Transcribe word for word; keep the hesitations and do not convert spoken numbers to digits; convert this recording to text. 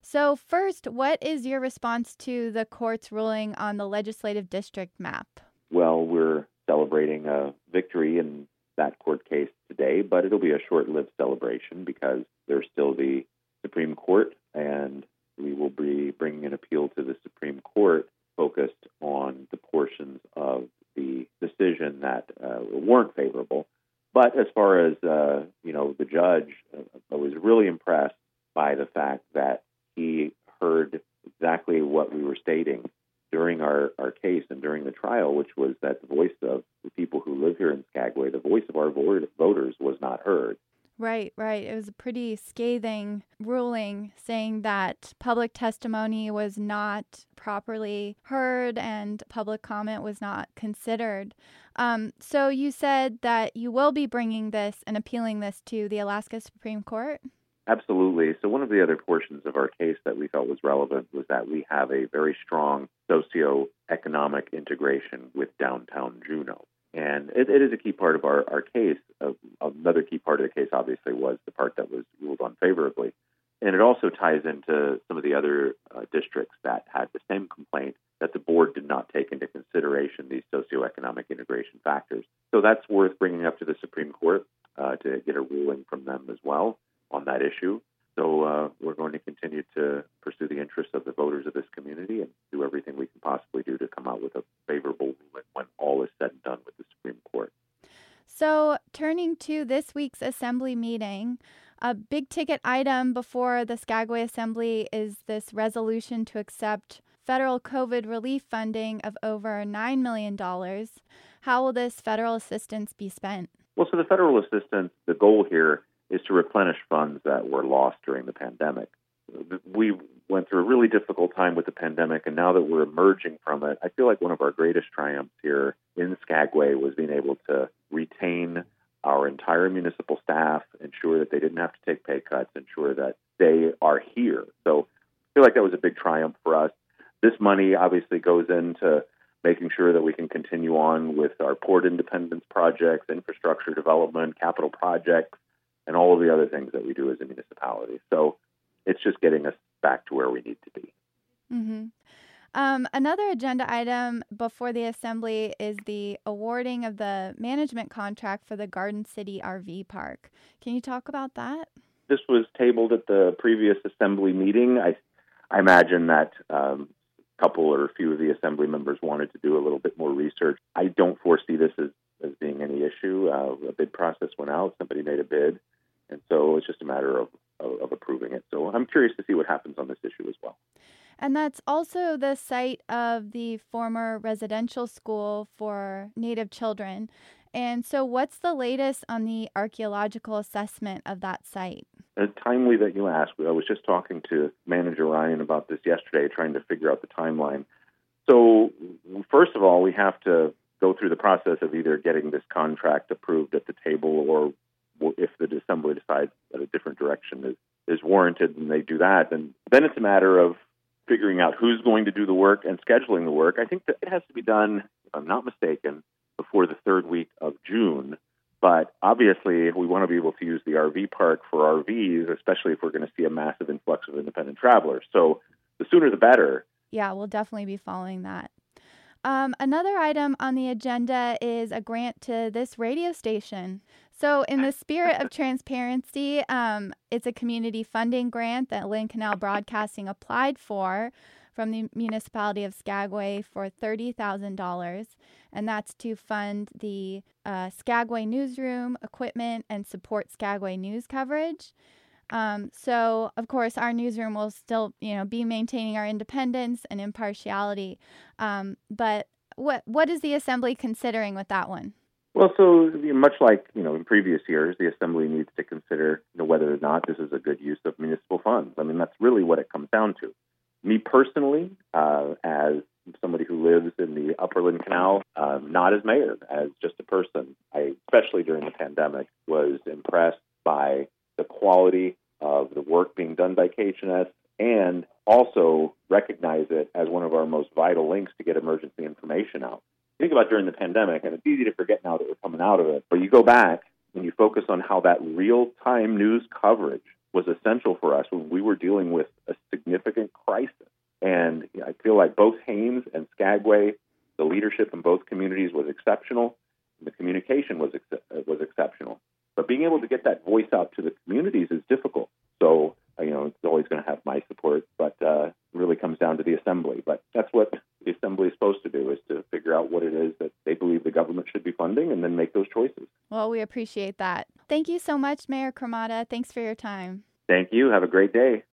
So first, what is your response to the court's ruling on the legislative district map? Well, we're celebrating a victory in that court case today, but it'll be a short-lived celebration because there's still the Supreme Court, and we will be bringing an appeal to the Supreme Court focused on the portions of the decision that uh, weren't favorable. But as far as, uh, you know, the judge, uh, I was really impressed by the fact that he heard exactly what we were stating during our, our case and during the trial, which was that the voice of the people who live here in Skagway, the voice of our voters was not heard. Right, right. It was a pretty scathing ruling saying that public testimony was not properly heard and public comment was not considered. Um, so you said that you will be bringing this and appealing this to the Alaska Supreme Court? Absolutely. So one of the other portions of our case that we felt was relevant was that we have a very strong socioeconomic integration with downtown Juneau. And it, it is a key part of our, our case. Uh, another key part of the case, obviously, was the part that was ruled unfavorably. And it also ties into some of the other uh, districts that had the same complaint that the board did not take into consideration these socioeconomic integration factors. So that's worth bringing up to the Supreme Court uh, to get a ruling from them as well on that issue. So uh, we're going to continue to pursue the interests of the voters of this community and do everything we can possibly do to come out with a favorable ruling when all is said and done with the Supreme Court. So turning to this week's Assembly meeting, a big ticket item before the Skagway Assembly is this resolution to accept federal COVID relief funding of over nine million dollars. How will this federal assistance be spent? Well, so the federal assistance, the goal here is to replenish funds that were lost during the pandemic. We went through a really difficult time with the pandemic, and now that we're emerging from it, I feel like one of our greatest triumphs here in Skagway was being able to retain our entire municipal staff, ensure that they didn't have to take pay cuts, ensure that they are here. So I feel like that was a big triumph for us. This money obviously goes into making sure that we can continue on with our port independence projects, infrastructure development, capital projects, and all of the other things that we do as a municipality. So it's just getting us back to where we need to be. Mm-hmm. Um, another agenda item before the Assembly is the awarding of the management contract for the Garden City R V Park. Can you talk about that? This was tabled at the previous Assembly meeting. I, I imagine that um, a couple or a few of the Assembly members wanted to do a little bit more research. I don't foresee this as, as being any issue. Uh, a bid process went out. Somebody made a bid. And so it's just a matter of, of, of approving it. So I'm curious to see what happens on this issue as well. And that's also the site of the former residential school for Native children. And so what's the latest on the archaeological assessment of that site? It's timely that you asked. I was just talking to Manager Ryan about this yesterday, trying to figure out the timeline. So first of all, we have to go through the process of either getting this contract approved at the table, or if the Assembly decides that a different direction is, is warranted and they do that, and then it's a matter of figuring out who's going to do the work and scheduling the work. I think that it has to be done, if I'm not mistaken, before the third week of June. But obviously, we want to be able to use the R V park for R Vs, especially if we're going to see a massive influx of independent travelers. So the sooner the better. Yeah, we'll definitely be following that. Um, another item on the agenda is a grant to this radio station. So in the spirit of transparency, um, it's a community funding grant that Lynn Canal Broadcasting applied for from the municipality of Skagway for thirty thousand dollars. And that's to fund the uh, Skagway newsroom, equipment, and support Skagway news coverage. Um, so, of course, our newsroom will still, you know, be maintaining our independence and impartiality. Um, but what what is the Assembly considering with that one? Well, so much like, you know, in previous years, the Assembly needs to consider, you know, whether or not this is a good use of municipal funds. I mean, that's really what it comes down to. Me personally, uh, as somebody who lives in the Upper Lynn Canal, um, not as mayor, as just a person, I, especially during the pandemic, was impressed by the quality of the work being done by K H N S, and also recognize it as one of our most vital links to get emergency information out. Think about during the pandemic, and it's easy to forget now that we're coming out of it, but you go back and you focus on how that real-time news coverage was essential for us when we were dealing with a significant like both Haines and Skagway, the leadership in both communities was exceptional. The communication was ex- was exceptional. But being able to get that voice out to the communities is difficult. So, you know, it's always going to have my support, but uh, it really comes down to the Assembly. But that's what the Assembly is supposed to do, is to figure out what it is that they believe the government should be funding and then make those choices. Well, we appreciate that. Thank you so much, Mayor Cremata. Thanks for your time. Thank you. Have a great day.